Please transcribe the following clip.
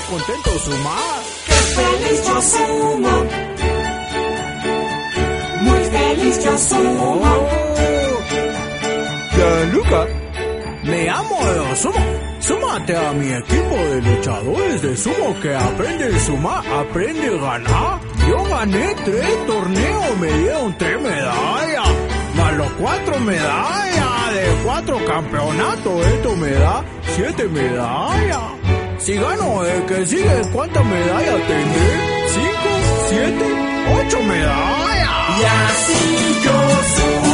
contento sumar. ¡Qué feliz yo sumo! Muy feliz yo sumo. Gianluca, me amo de sumo. Súmate a mi equipo de luchadores de sumo que aprende a sumar, aprende a ganar. Yo gané 3 torneos, me dieron 3 medallas, más los 4 medallas de 4 campeonatos. Esto me da 7 medallas. Si gano el que sigue, ¿cuántas medallas tendré? 5, 7, 8 medallas. Y así yo sumo.